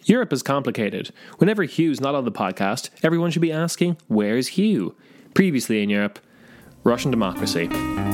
Europe is complicated. Whenever Hugh's not on the podcast, everyone should be asking, where's Hugh? Previously in Europe, Russian democracy.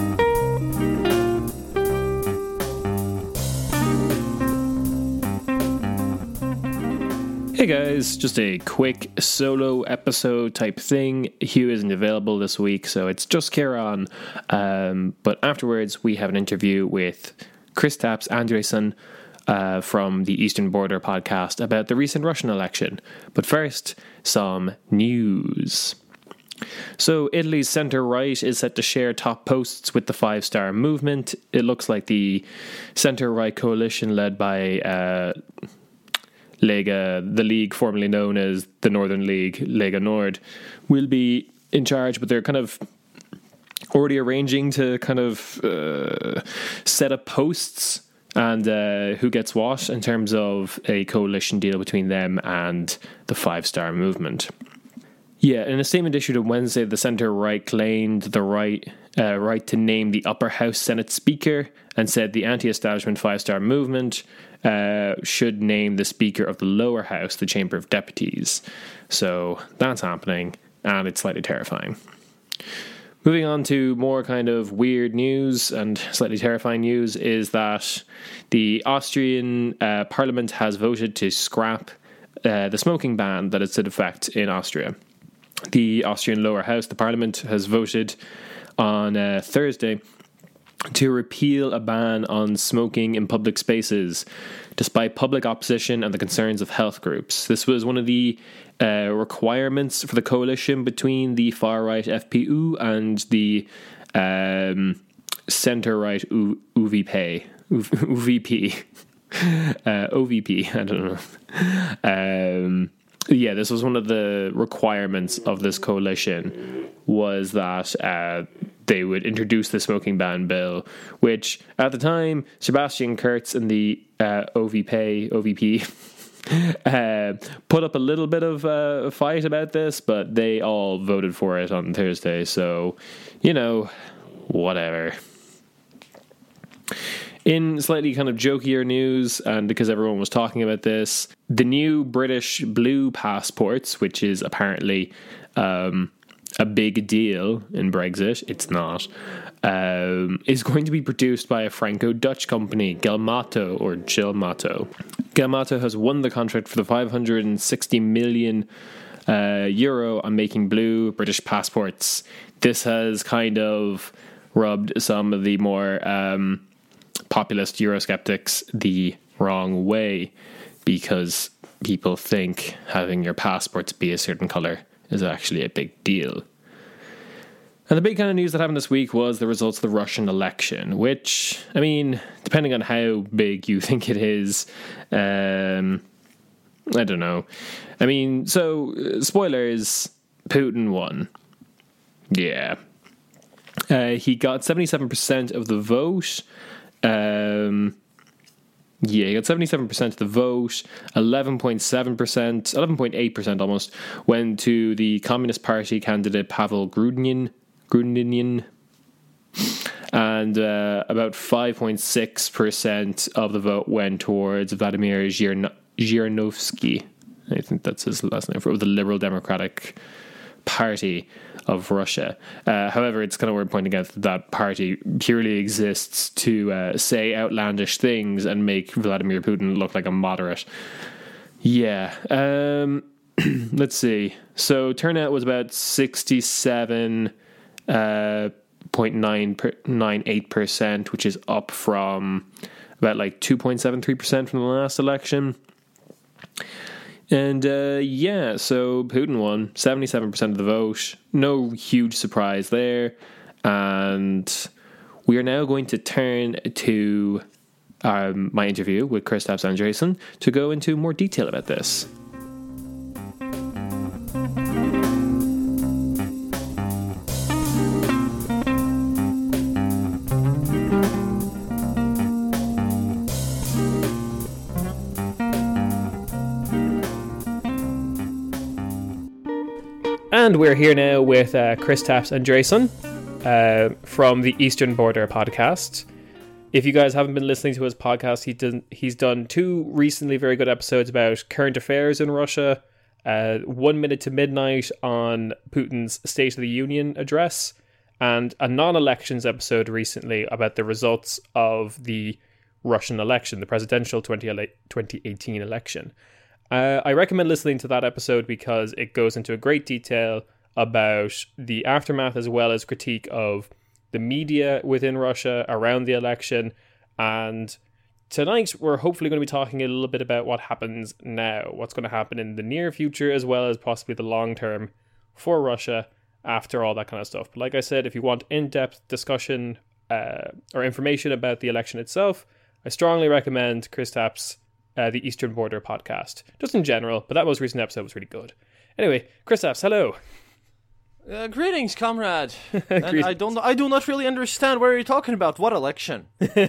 Hey guys, just a quick solo episode type thing. Hugh isn't available this week, so it's just Kieran. But afterwards, we have an interview with Kristaps Andrejsson from the Eastern Border podcast about the recent Russian election. But first, some news. So Italy's centre-right is set to share top posts with the Five Star Movement. It looks like the centre-right coalition led by Lega, the league formerly known as the Northern League, Lega Nord, will be in charge, but they're kind of already arranging to kind of set up posts and who gets what in terms of a coalition deal between them and the Five Star Movement. Yeah, in a statement issued on Wednesday, the centre-right claimed the right to name the upper house Senate Speaker and said the anti-establishment Five Star Movement should name the Speaker of the lower house, the Chamber of Deputies. So that's happening, and it's slightly terrifying. Moving on to more kind of weird news and slightly terrifying news is that the Austrian Parliament has voted to scrap the smoking ban that is in effect in Austria. The Austrian lower house, the Parliament, has voted on Thursday to repeal a ban on smoking in public spaces, despite public opposition and the concerns of health groups. This was one of the requirements for the coalition between the far-right FPÖ and the centre-right UVP. OVP, I don't know. Yeah, this was one of the requirements of this coalition, was that they would introduce the smoking ban bill, which at the time, Sebastian Kurz and the OVP put up a little bit of a fight about this, but they all voted for it on Thursday, so, you know, whatever. In slightly kind of jokier news, and because everyone was talking about this, the new British blue passports, which is apparently a big deal in Brexit, it's not, is going to be produced by a Franco-Dutch company, Gelmato or Gelmato. Gelmato has won the contract for the 560 million euro on making blue British passports. This has kind of rubbed some of the more populist Eurosceptics the wrong way, because people think having your passports be a certain colour is actually a big deal. And the big kind of news that happened this week was the results of the Russian election, which, I mean, depending on how big you think it is, I don't know. I mean, so, spoilers, Putin won. Yeah. He got 77% of the vote. He got 77% of the vote, 11.8% almost, went to the Communist Party candidate Pavel Grudinin, and about 5.6% of the vote went towards Vladimir Zhirinovsky. I think that's his last name, for the Liberal Democratic Party of Russia. However, it's kind of worth pointing out that that party purely exists to say outlandish things and make Vladimir Putin look like a moderate. Yeah. Let's see. So turnout was about 67.98%, which is up from about like 2.73% from the last election. And so Putin won 77% of the vote. No huge surprise there. And we are now going to turn to my interview with Kristaps Andrejsson to go into more detail about this. And we're here now with Kristaps Andrejsson from the Eastern Border podcast. If you guys haven't been listening to his podcast, he's done 2 recently very good episodes about current affairs in Russia. 1 Minute to Midnight on Putin's State of the Union address, and a non-elections episode recently about the results of the Russian election, the presidential 2018 election. I recommend listening to that episode because it goes into a great detail about the aftermath as well as critique of the media within Russia around the election. And tonight we're hopefully going to be talking a little bit about what happens now, what's going to happen in the near future as well as possibly the long term for Russia after all that kind of stuff. But like I said, if you want in-depth discussion or information about the election itself, I strongly recommend Chris Tapp's The Eastern Border podcast, just in general, but that most recent episode was really good. Anyway, Chris Tapps, hello. Greetings, comrade. And I do not really understand what you're talking about. What election?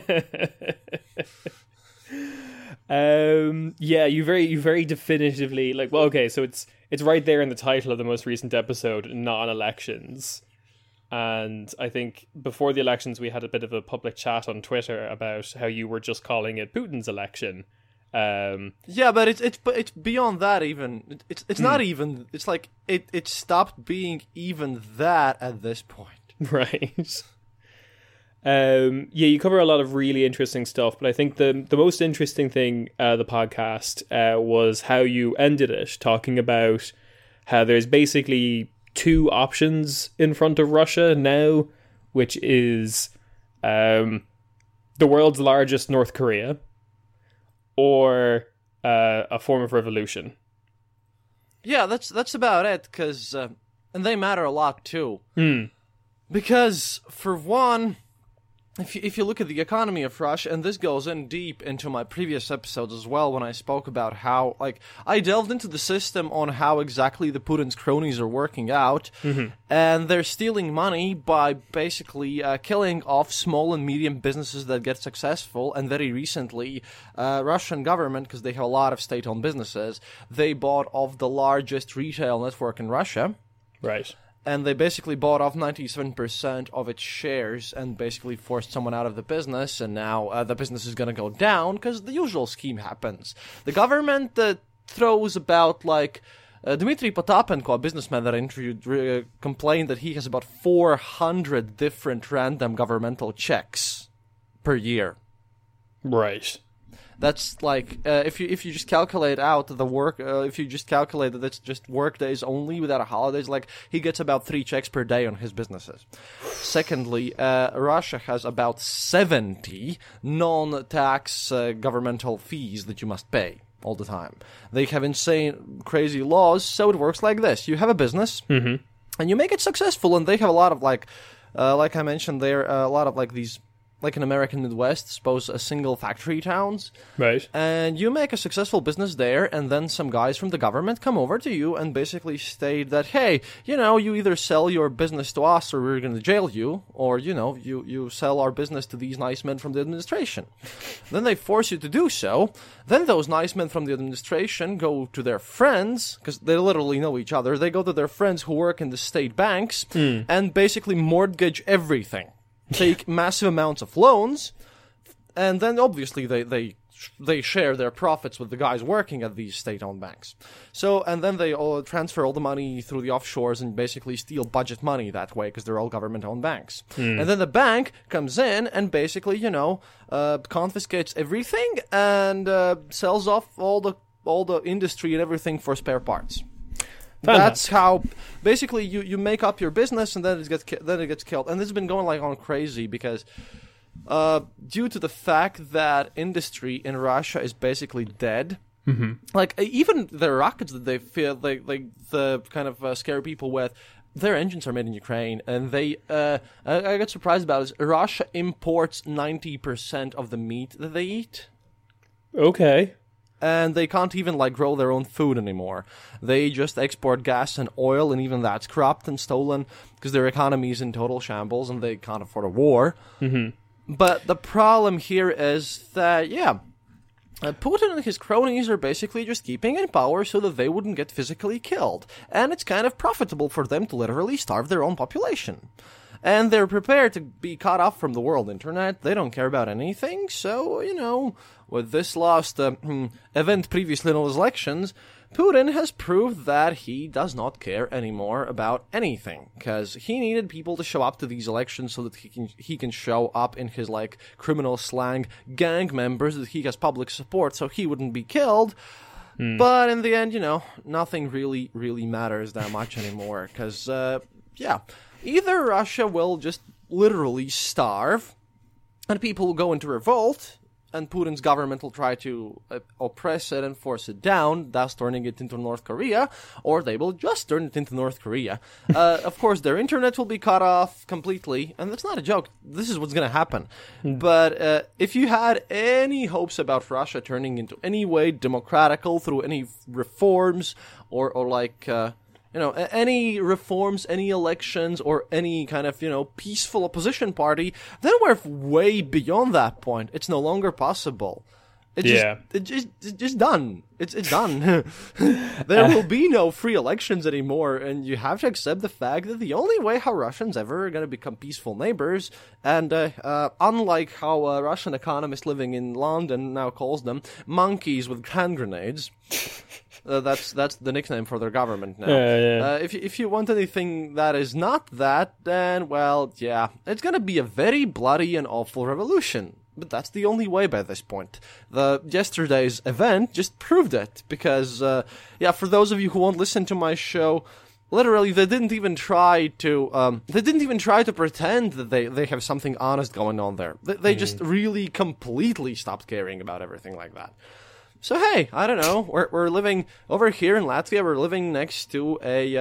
Yeah, you very definitively okay, so it's right there in the title of the most recent episode, non-elections. And I think before the elections we had a bit of a public chat on Twitter about how you were just calling it Putin's election. Yeah, but it's beyond that even. It's not even. It's like it stopped being even that at this point. Right. Yeah, you cover a lot of really interesting stuff, but I think the most interesting thing the podcast was how you ended it, talking about how there's basically 2 options in front of Russia now, which is the world's largest North Korea, or a form of revolution. Yeah, that's about it, because and they matter a lot too. Because for one, if you look at the economy of Russia, and this goes in deep into my previous episodes as well, when I spoke about how, I delved into the system on how exactly the Putin's cronies are working out, and they're stealing money by basically killing off small and medium businesses that get successful, and very recently, Russian government, because they have a lot of state-owned businesses, they bought off the largest retail network in Russia. Right. And they basically bought off 97% of its shares and basically forced someone out of the business, and now the business is going to go down because the usual scheme happens. The government throws about, Dmitry Potapenko, a businessman that I interviewed, complained that he has about 400 different random governmental checks per year. Right. That's if you just calculate out the work, if you just calculate that it's just work days only without holidays, he gets about 3 checks per day on his businesses. Secondly, Russia has about 70 non-tax governmental fees that you must pay all the time. They have insane, crazy laws, so it works like this. You have a business, and you make it successful, and they have a lot of, like I mentioned there, a lot of, these, like in American Midwest, suppose single factory towns. Right. And you make a successful business there, and then some guys from the government come over to you and basically state that, hey, you either sell your business to us or we're going to jail you, or, you sell our business to these nice men from the administration. Then they force you to do so. Then those nice men from the administration go to their friends, because they literally know each other. They go to their friends who work in the state banks and basically mortgage everything. Take massive amounts of loans, and then obviously they share their profits with the guys working at these state-owned banks. So, and then they all transfer all the money through the offshores and basically steal budget money that way because they're all government-owned banks. And then the bank comes in and basically, confiscates everything and sells off all the industry and everything for spare parts. That's how, basically, you make up your business and then it gets killed. And this has been going on crazy because due to the fact that industry in Russia is basically dead, even the rockets that they feel the kind of scare people with, their engines are made in Ukraine, and they I got surprised about is Russia imports 90% of the meat that they eat. Okay. And they can't even grow their own food anymore. They just export gas and oil, and even that's corrupt and stolen because their economy is in total shambles and they can't afford a war. But the problem here is that, Putin and his cronies are basically just keeping in power so that they wouldn't get physically killed. And it's kind of profitable for them to literally starve their own population. and they're prepared to be cut off from the world internet. They don't care about anything. So, with this last event previously in those elections, Putin has proved that he does not care anymore about anything, because he needed people to show up to these elections so that he can show up in his criminal slang gang members, that he has public support so he wouldn't be killed. But in the end, nothing really matters that much anymore, because either Russia will just literally starve and people will go into revolt, and Putin's government will try to oppress it and force it down, thus turning it into North Korea, or they will just turn it into North Korea. Of course, their internet will be cut off completely, and that's not a joke. This is what's going to happen. But if you had any hopes about Russia turning into any way democratical through any reforms, or any reforms, any elections, or any kind of, peaceful opposition party, then we're way beyond that point. It's no longer possible. It's just done. It's done. There will be no free elections anymore, and you have to accept the fact that the only way how Russians ever are going to become peaceful neighbors, and unlike how a Russian economist living in London now calls them monkeys with hand grenades. That's the nickname for their government now. If you want anything that is not that, then, it's going to be a very bloody and awful revolution. But that's the only way by this point. Yesterday's event just proved it, because, for those of you who won't listen to my show, literally, they didn't even try to pretend that they have something honest going on there. They just really completely stopped caring about everything like that. So hey, I don't know. We're living over here in Latvia. We're living next to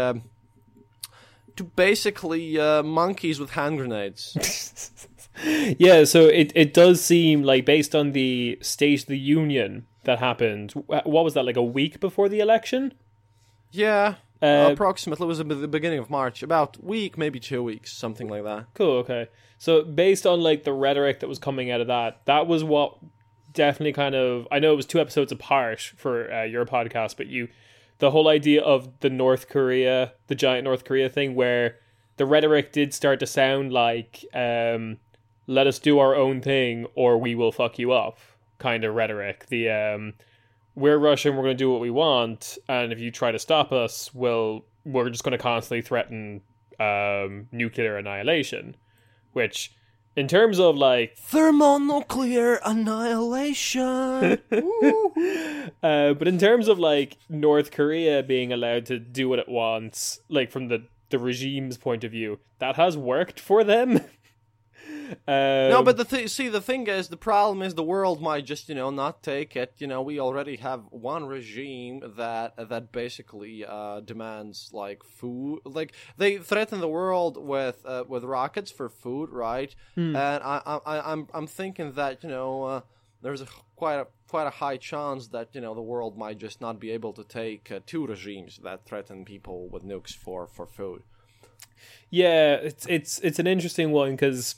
basically monkeys with hand grenades. Yeah, so it does seem like, based on the State of the Union that happened, what was that, like a week before the election? Yeah, approximately. It was at the beginning of March, about a week, maybe 2 weeks, something like that. Cool. Okay, so based on the rhetoric that was coming out of that was what. Definitely kind of, I know it was 2 episodes apart for your podcast, but the whole idea of the giant North Korea thing, where the rhetoric did start to sound like, let us do our own thing or we will fuck you up kind of rhetoric. The, we're Russian, we're going to do what we want, and if you try to stop us, we're just going to constantly threaten nuclear annihilation, which... In terms of thermonuclear annihilation. But in terms of North Korea being allowed to do what it wants, from the regime's point of view, that has worked for them. No, but the thing is, the problem is the world might just, not take it. We already have one regime that basically demands food. They threaten the world with rockets for food, right? And I'm thinking that there's quite a high chance that the world might just not be able to take 2 regimes that threaten people with nukes for food. Yeah, it's an interesting one, because.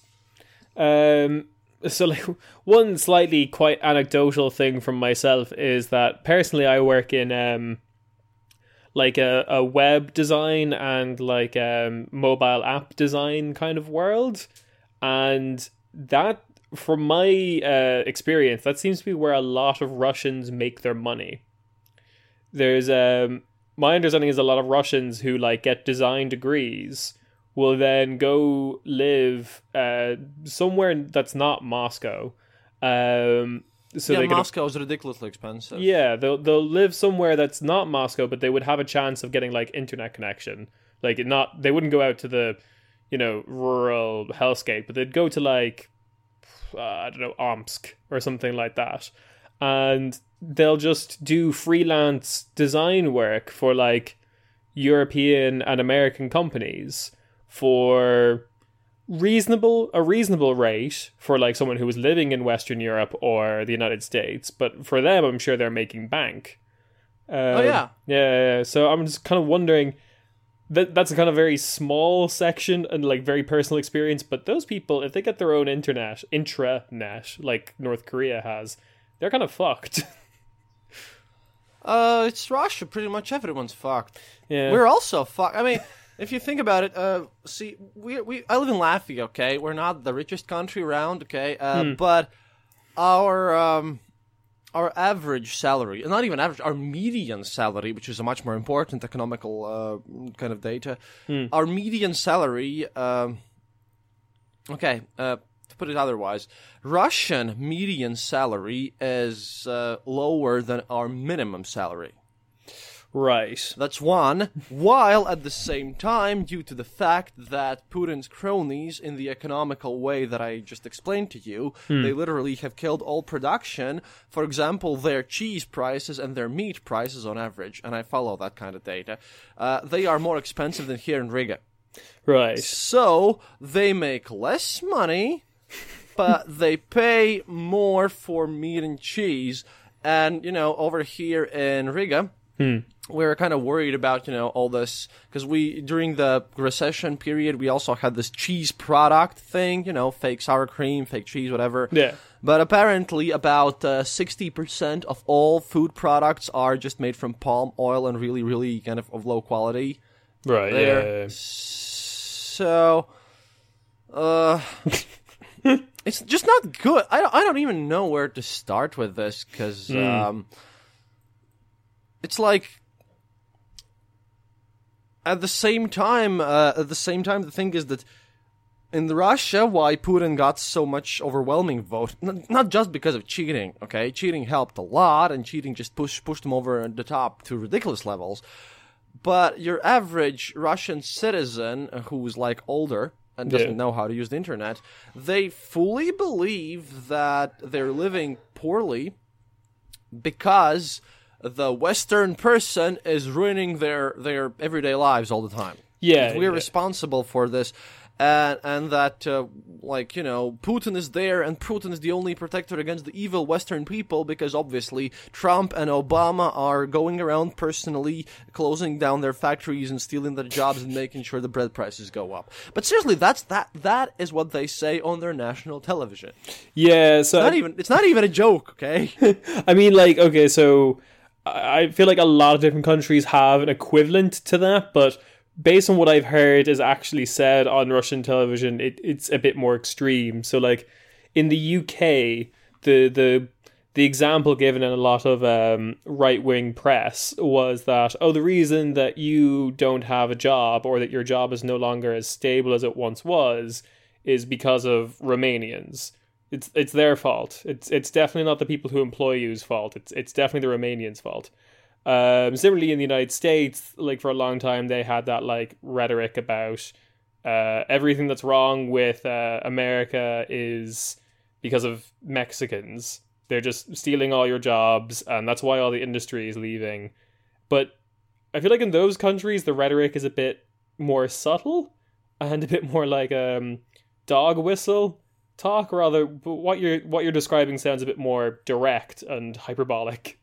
So one slightly quite anecdotal thing from myself is that personally I work in a web design and mobile app design kind of world, and that, from my experience, that seems to be where a lot of Russians make their money. There's my understanding is a lot of Russians who get design degrees will then go live somewhere that's not Moscow. Moscow is ridiculously expensive. Yeah, they'll live somewhere that's not Moscow, but they would have a chance of getting internet connection. They wouldn't go out to the rural hellscape, but they'd go to I don't know, Omsk or something like that, and they'll just do freelance design work for European and American companies for a reasonable rate for someone who was living in Western Europe or the United States, but for them, I'm sure they're making bank. Yeah. So I'm just kind of wondering, that's a kind of very small section and very personal experience, but those people, if they get their own intranet like North Korea has, they're kind of fucked. It's Russia. Pretty much everyone's fucked. Yeah. We're also fucked. I mean, if you think about it, see, I live in Latvia, okay? We're not the richest country around, okay? But our average salary, not even average, our median salary, which is a much more important economical kind of data, our median salary, to put it otherwise, Russian median salary is lower than our minimum salary. Right. That's one, while at the same time, due to the fact that Putin's cronies, in the economical way that I just explained to you, they literally have killed all production. For example, their cheese prices and their meat prices on average, and I follow that kind of data, they are more expensive than here in Riga. Right. So, they make less money, but they pay more for meat and cheese. And, over here in Riga, we were kind of worried about, all this, because during the recession period, we also had this cheese product thing, fake sour cream, fake cheese, whatever. Yeah. But apparently about 60% of all food products are just made from palm oil and really, really kind of low quality. Right, there. yeah. So, it's just not good. I don't even know where to start with this, because it's like, at the same time, the thing is that in Russia, why Putin got so much overwhelming vote, not just because of cheating, okay? Cheating helped a lot, and cheating just pushed him over the top to ridiculous levels. But your average Russian citizen who's like older and doesn't know how to use the internet, they fully believe that they're living poorly because the Western person is ruining their everyday lives all the time. Yeah, we're responsible for this, and that Putin is there, and Putin is the only protector against the evil Western people, because obviously Trump and Obama are going around personally closing down their factories and stealing their jobs and making sure the bread prices go up. But seriously, that is what they say on their national television. Yeah, so it's not even a joke, okay? I mean, okay, so I feel like a lot of different countries have an equivalent to that, but based on what I've heard is actually said on Russian television, it's a bit more extreme. So, in the UK, the example given in a lot of right-wing press was that, the reason that you don't have a job, or that your job is no longer as stable as it once was, is because of Romanians. It's their fault. It's definitely not the people who employ you's fault. It's definitely the Romanians' fault. Similarly, in the United States, for a long time, they had that rhetoric about everything that's wrong with America is because of Mexicans. They're just stealing all your jobs, and that's why all the industry is leaving. But I feel like in those countries, the rhetoric is a bit more subtle and a bit more like dog whistle talk, rather. But what you're describing sounds a bit more direct and hyperbolic.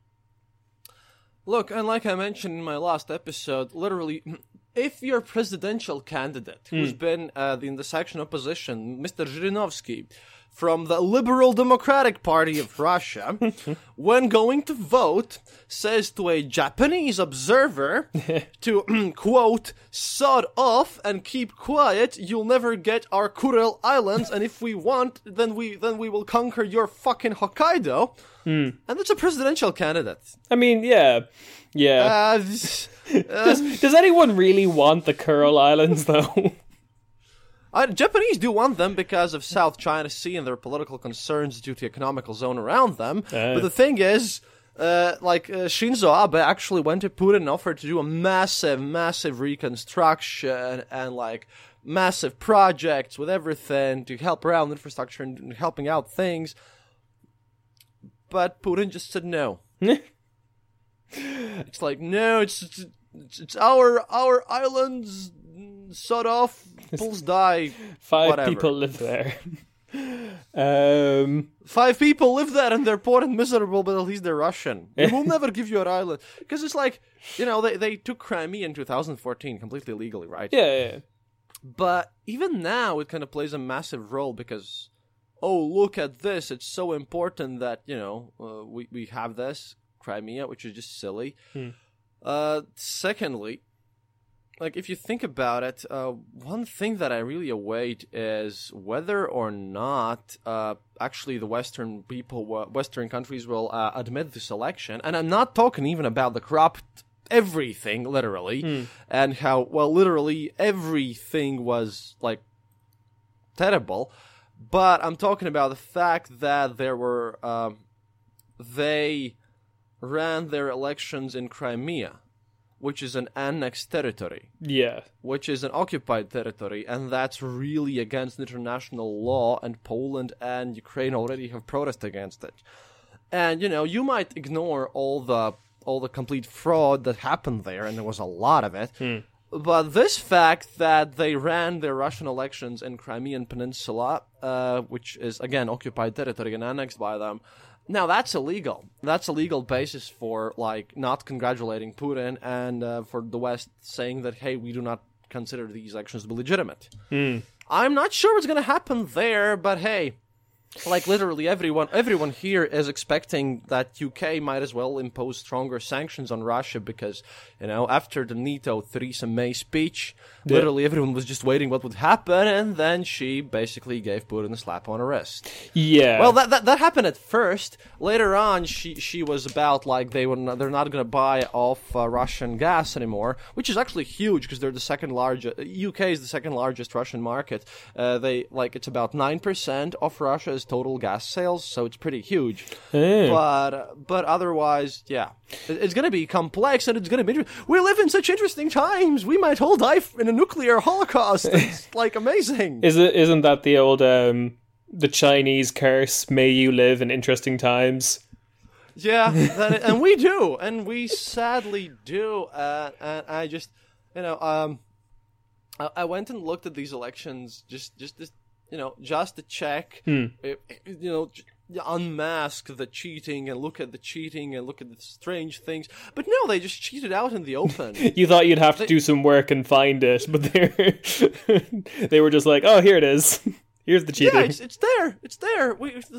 Look, and like I mentioned in my last episode, literally, if your presidential candidate, who's been in the section opposition, Mr. Zhirinovsky, from the Liberal Democratic Party of Russia, when going to vote, says to a Japanese observer to, quote, sod off and keep quiet, you'll never get our Kuril Islands, and if we want, then we will conquer your fucking Hokkaido. And that's a presidential candidate. I mean, yeah. Does anyone really want the Kuril Islands, though? Japanese do want them because of South China Sea and their political concerns due to the economical zone around them. But the thing is, Shinzo Abe actually went to Putin and offered to do a massive reconstruction and massive projects with everything to help around infrastructure and helping out things. But Putin just said no. It's no, it's our islands. Sod off, bulls die. 5 whatever. People live there. 5 people live there and they're poor and miserable, but at least they're Russian. We will never give you an island. Because it's they took Crimea in 2014 completely legally, right? Yeah. But even now, it kind of plays a massive role because, look at this. It's so important that, we have this, Crimea, which is just silly. Secondly, like if you think about it, one thing that I really await is whether or not actually the Western countries will admit this election. And I'm not talking even about the corrupt everything, literally, and how, well, literally everything was, like, terrible. But I'm talking about the fact that there were, they ran their elections in Crimea, which is an annexed territory. Yeah. Which is an occupied territory, and that's really against international law, and Poland and Ukraine already have protested against it. And, you might ignore all the complete fraud that happened there, and there was a lot of it. But this fact that they ran their Russian elections in Crimean Peninsula, which is, again, occupied territory and annexed by them, now that's illegal. That's a legal basis for, like, not congratulating Putin and for the West saying that, hey, we do not consider these elections to be legitimate. I'm not sure what's going to happen there, but hey, like, literally everyone here is expecting that UK might as well impose stronger sanctions on Russia because, after the NATO Theresa May speech, literally everyone was just waiting what would happen, and then she basically gave Putin a slap on the wrist. Yeah. Well, that happened at first. Later on, she was about, like, they're not going to buy off Russian gas anymore, which is actually huge because they're the second largest. UK is the second largest Russian market. It's about 9% of Russia's total gas sales, so it's pretty huge. But otherwise, yeah, it's going to be complex, and it's going to be. We live in such interesting times. We might all die in a nuclear holocaust. It's like amazing. Isn't that the old the Chinese curse? May you live in interesting times. Yeah, and we do, and we sadly do. And I just, I went and looked at these elections just to check, unmask the cheating and look at the cheating and look at the strange things. But no, they just cheated out in the open. You thought you'd have to do some work and find it, but they were just like, oh, here it is. Here's the cheating. Yeah, it's there. It's there.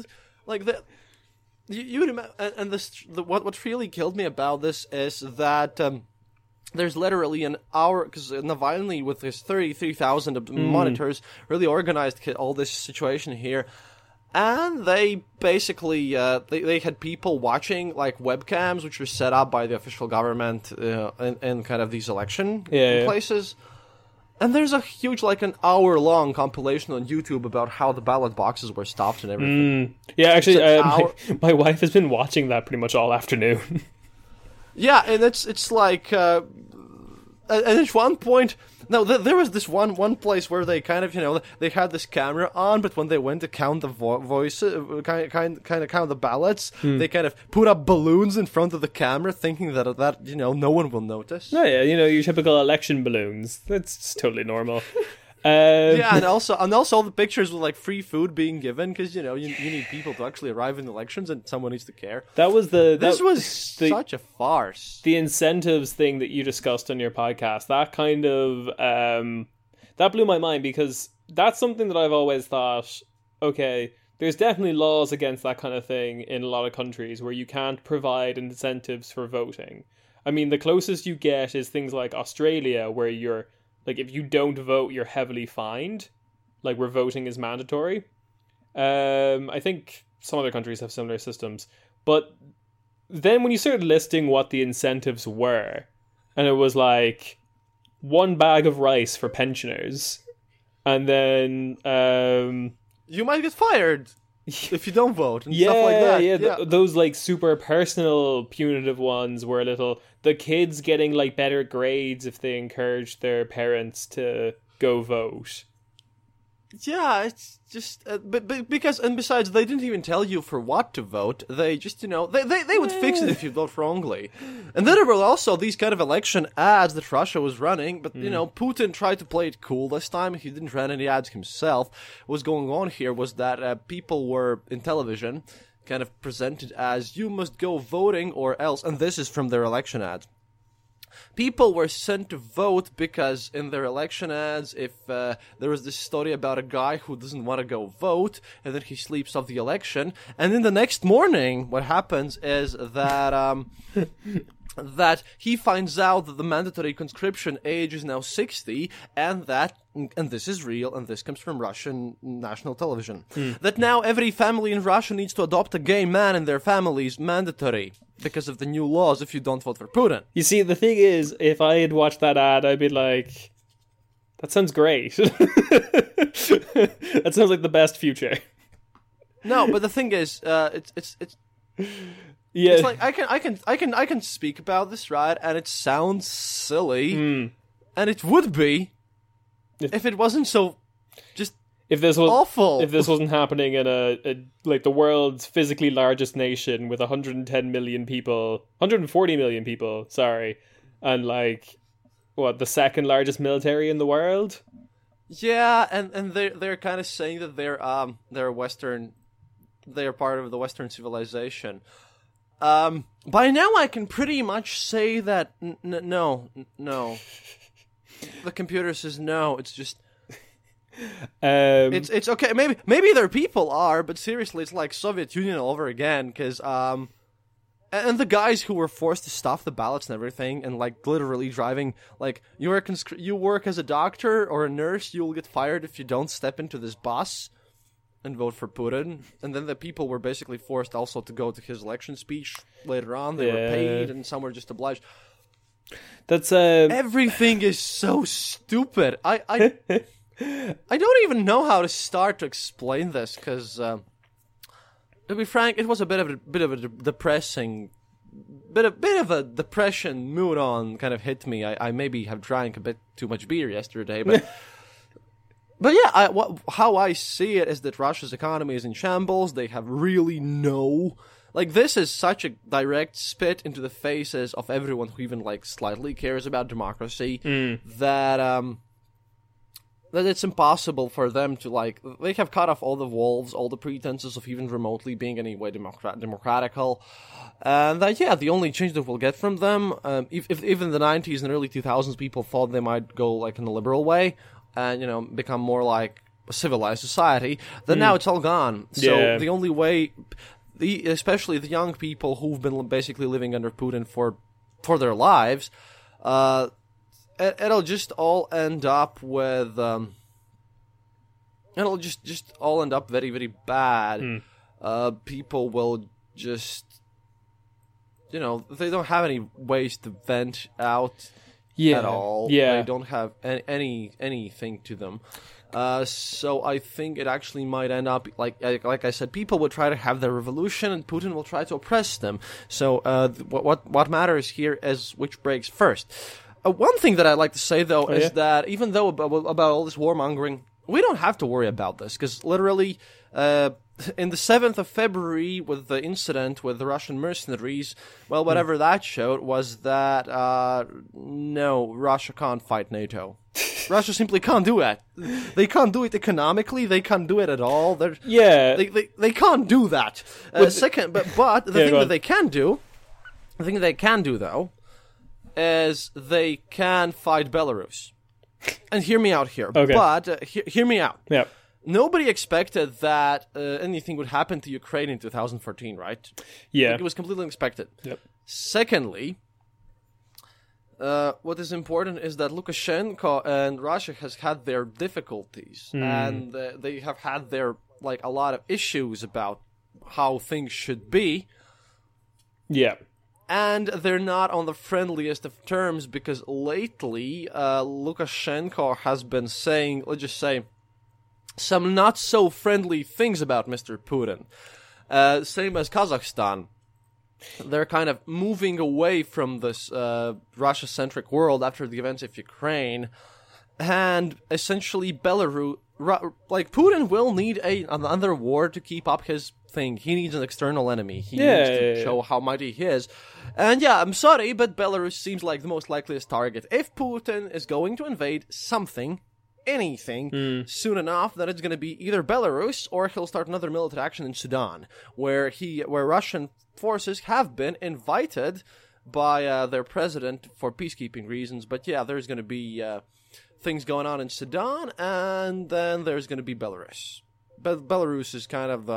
What really killed me about this is that there's literally an hour, because Navalny with his 33,000 monitors really organized all this situation here, and they basically they had people watching, like, webcams which were set up by the official government in kind of these election places. And there's a huge, like, an hour-long compilation on YouTube about how the ballot boxes were stopped and everything. Yeah, actually, my wife has been watching that pretty much all afternoon. Yeah, and it's like, and at one point, there was this one place where they kind of, they had this camera on, but when they went to count the voices, kind of count the ballots, they kind of put up balloons in front of the camera, thinking that no one will notice. Oh yeah, your typical election balloons. That's totally normal. Yeah, and also all the pictures with, like, free food being given, because you need people to actually arrive in elections, and someone needs to care. This was such a farce. The incentives thing that you discussed on your podcast, that kind of that blew my mind, because that's something that I've always thought, okay, there's definitely laws against that kind of thing in a lot of countries where you can't provide incentives for voting. I mean, the closest you get is things like Australia, where you're, like, if you don't vote, you're heavily fined, like, where voting is mandatory. I think some other countries have similar systems. But then when you started listing what the incentives were, and it was like 1 bag of rice for pensioners, and then you might get fired if you don't vote and stuff like that. Yeah. Those, like, super personal punitive ones were the kids getting, like, better grades if they encouraged their parents to go vote. Yeah, it's just and besides, they didn't even tell you for what to vote. They just, they would fix it if you vote wrongly. And then there were also these kind of election ads that Russia was running, but Putin tried to play it cool this time. He didn't run any ads himself. What's going on here was that people were in television kind of presented as, you must go voting or else, and this is from their election ads. People were sent to vote because in their election ads, if there was this story about a guy who doesn't want to go vote, and then he sleeps off the election, and then the next morning, what happens is that that he finds out that the mandatory conscription age is now 60, and this is real, and this comes from Russian national television, that now every family in Russia needs to adopt a gay man in their families, mandatory, because of the new laws if you don't vote for Putin. You see, the thing is, if I had watched that ad, I'd be like, that sounds great. That sounds like the best future. No, but the thing is, it's Yeah. It's like I can speak about this, right? And it sounds silly, and it would be if it wasn't so just if this was awful. If this wasn't happening in a like the world's physically largest nation with 110 million people, 140 million people, sorry, and like what, the second largest military in the world? Yeah, and they're kind of saying that they're Western, they're part of the Western civilization. By now I can pretty much say that no. The computer says no. It's just it's okay. Maybe their people are, but seriously, it's like Soviet Union all over again. Because and the guys who were forced to stuff the ballots and everything, and like literally driving, like you work as a doctor or a nurse, you'll get fired if you don't step into this bus and vote for Putin. And then the people were basically forced also to go to his election speech later on. They were paid, and some were just obliged. That's everything is so stupid. I don't even know how to start to explain this, because to be frank, it was a bit of a depressing, bit of a depression mood on kind of hit me. I maybe have drank a bit too much beer yesterday, but. But yeah, how I see it is that Russia's economy is in shambles. They have really no... Like, this is such a direct spit into the faces of everyone who even, like, slightly cares about democracy, that it's impossible for them to, like... They have cut off all the wolves, all the pretenses of even remotely being any way democratical. And that, yeah, the only change that we'll get from them, if in the 90s and early 2000s people thought they might go, like, in a liberal way... and, become more like a civilized society, then now it's all gone. So the only way, especially the young people who've been basically living under Putin for their lives, it'll just all end up with, it'll just all end up very, very bad. People will just, they don't have any ways to vent out at all. They don't have anything to them. So I think it actually might end up like I said, people will try to have their revolution, and Putin will try to oppress them. So what matters here is which breaks first. One thing that I'd like to say though is that even though about all this warmongering, we don't have to worry about this, because literally. In the 7th of February, with the incident with the Russian mercenaries, well, whatever that showed was that, no, Russia can't fight NATO. Russia simply can't do it. They can't do it economically. They can't do it at all. They can't do that. But the thing that they can do, though, is they can fight Belarus. And hear me out here. Okay. But, hear me out. Yeah. Nobody expected that anything would happen to Ukraine in 2014, right? Yeah. It was completely unexpected. Yep. Secondly, what is important is that Lukashenko and Russia has had their difficulties, and they have had their, a lot of issues about how things should be. Yeah. And they're not on the friendliest of terms, because lately, Lukashenko has been saying, let's just say, some not so friendly things about Mr. Putin. Same as Kazakhstan. They're kind of moving away from this Russia-centric world after the events of Ukraine, and essentially Belarus, Putin will need another war to keep up his thing. He needs an external enemy. He needs to show how mighty he is. And yeah, I'm sorry, but Belarus seems like the most likeliest target. If Putin is going to invade anything soon enough, that it's going to be either Belarus or he'll start another military action in Sudan, where Russian forces have been invited by their president for peacekeeping reasons. But yeah, there's going to be things going on in Sudan, and then there's going to be Belarus. Belarus is kind of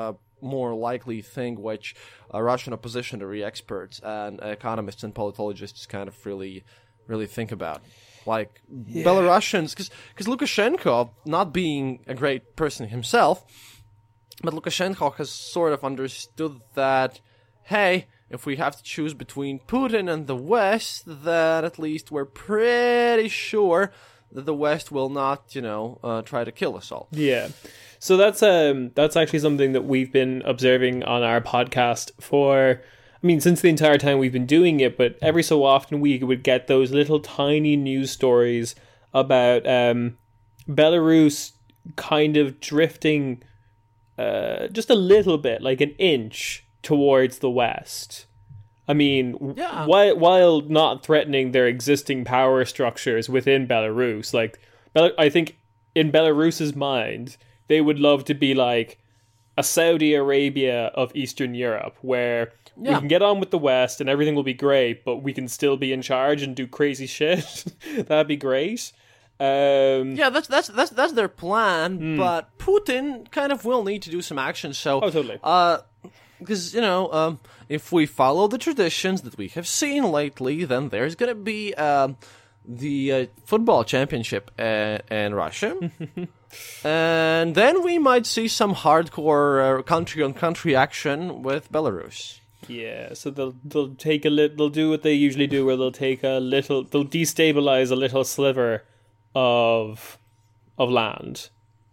more likely thing which Russian oppositionary experts and economists and politologists kind of really think about. Like, Belarusians, because Lukashenko, not being a great person himself, but Lukashenko has sort of understood that, hey, if we have to choose between Putin and the West, then at least we're pretty sure that the West will not, try to kill us all. Yeah. So that's actually something that we've been observing on our podcast since the entire time we've been doing it, but every so often we would get those little tiny news stories about Belarus kind of drifting just a little bit, like an inch towards the West. I mean, while not threatening their existing power structures within Belarus, like, I think in Belarus's mind, they would love to be like a Saudi Arabia of Eastern Europe, where we can get on with the West and everything will be great, but we can still be in charge and do crazy shit. That'd be great. That's their plan, but Putin kind of will need to do some action. So, totally. Because, if we follow the traditions that we have seen lately, then there's going to be the football championship in Russia. And then we might see some hardcore country-on-country action with Belarus. Yeah, so they'll take they'll do what they usually do, where they'll destabilize a little sliver of land.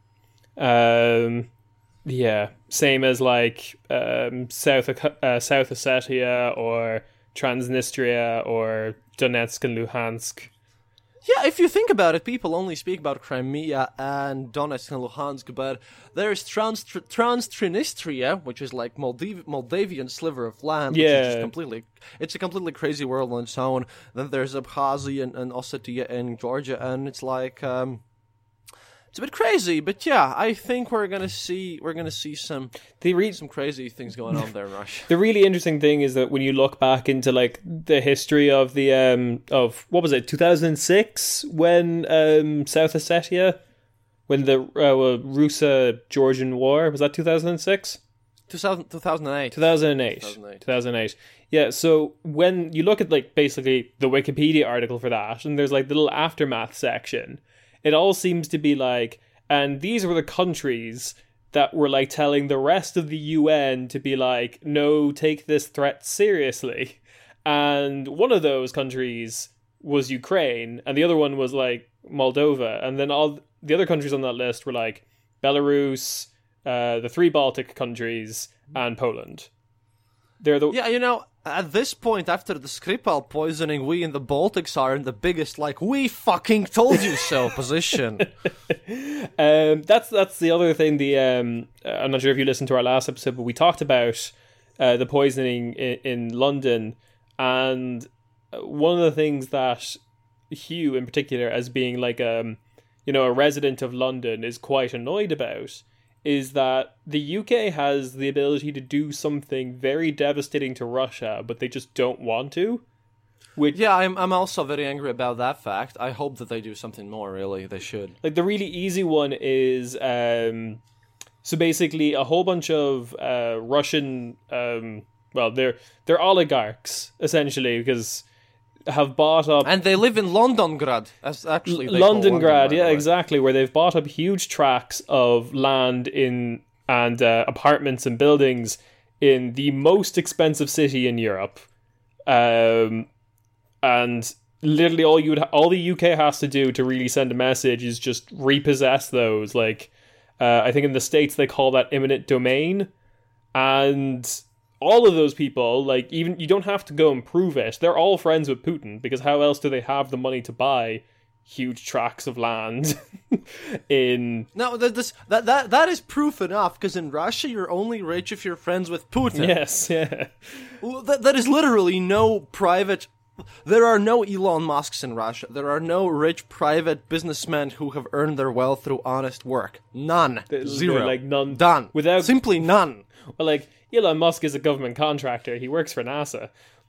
Yeah, same as like South Ossetia or Transnistria or Donetsk and Luhansk. Yeah, if you think about it, people only speak about Crimea and Donetsk and Luhansk, but there's Transnistria, which is like Moldavian sliver of land, which is just it's a completely crazy world on its own. Then there's Abkhazia and Ossetia and Georgia, and it's like it's a bit crazy, but yeah, I think we're gonna see some crazy things going on there in Russia. The really interesting thing is that when you look back into like the history of the of what was it, 2006, when South Ossetia, when the Russo-Georgian War, was that 2006? 2008. 2008. Yeah, so when you look at like basically the Wikipedia article for that, and there's like the little aftermath section, it all seems to be like, and these were the countries that were like telling the rest of the UN to be like, no, take this threat seriously. And one of those countries was Ukraine, and the other one was like Moldova, and then all the other countries on that list were like Belarus, the 3 Baltic countries, and Poland. At this point, after the Skripal poisoning, we in the Baltics are in the biggest, like, we fucking told you so position. That's the other thing. I'm not sure if you listened to our last episode, but we talked about the poisoning in London, and one of the things that Hugh, in particular, as being like a resident of London, is quite annoyed about, is that the UK has the ability to do something very devastating to Russia, but they just don't want to. I'm also very angry about that fact. I hope that they do something more, really. They should. Like, the really easy one is, so basically a whole bunch of Russian, they're oligarchs, essentially, because have bought up, and they live in Londongrad, as actually Londongrad, yeah, exactly, where they've bought up huge tracts of land and apartments and buildings in the most expensive city in Europe, and literally all the UK has to do to really send a message is just repossess those. Like, I think in the States they call that eminent domain, and all of those people, like, even you don't have to go and prove it. They're all friends with Putin, because how else do they have the money to buy huge tracts of land in... No, that is proof enough, because in Russia you're only rich if you're friends with Putin. Yes, yeah. Well, that is literally no private... There are no Elon Musks in Russia. There are no rich private businessmen who have earned their wealth through honest work. None. Zero. Like, none. Done. Simply none. Well, like, Elon Musk is a government contractor. He works for NASA.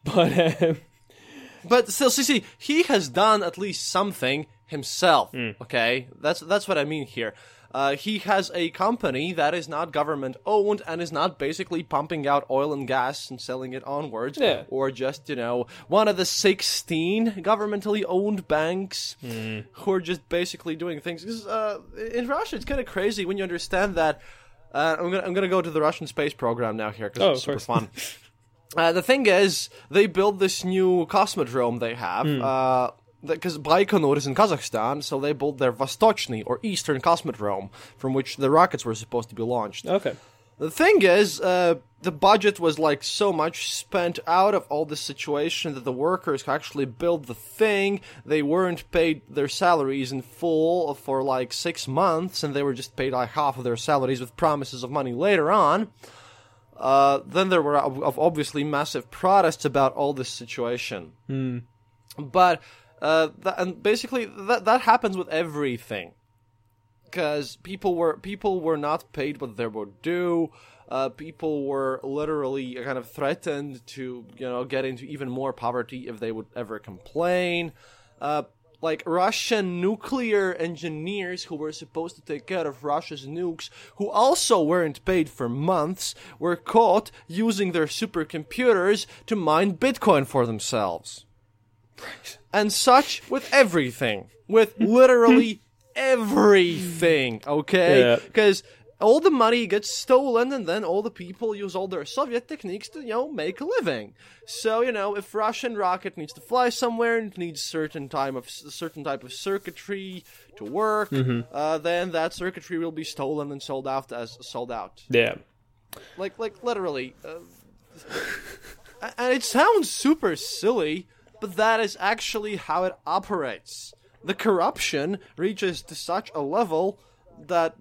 But still, see, he has done at least something himself, okay? That's what I mean here. He has a company that is not government owned and is not basically pumping out oil and gas and selling it onwards, or just one of the 16 governmentally owned banks who are just basically doing things. In Russia, it's kind of crazy when you understand that. I'm gonna go to the Russian space program now here because it's super fun. The thing is, they built this new cosmodrome they have, because Baikonur is in Kazakhstan, so they built their Vostochny, or Eastern Cosmodrome, from which the rockets were supposed to be launched. Okay. The thing is, the budget was so much spent out of all this situation that the workers who actually built the thing, they weren't paid their salaries in full for 6 months, and they were just paid half of their salaries with promises of money later on. Then there were obviously massive protests about all this situation. But basically that happens with everything, because people were not paid what they were due. People were literally kind of threatened to get into even more poverty if they would ever complain. Russian nuclear engineers who were supposed to take care of Russia's nukes, who also weren't paid for months, were caught using their supercomputers to mine Bitcoin for themselves. Right. And such with everything. With literally everything, okay? Because all the money gets stolen, and then all the people use all their Soviet techniques to, make a living. So, if Russian rocket needs to fly somewhere and it needs certain type of circuitry to work, then that circuitry will be stolen and sold out as sold out. Yeah. Like literally. And it sounds super silly, but that is actually how it operates. The corruption reaches to such a level that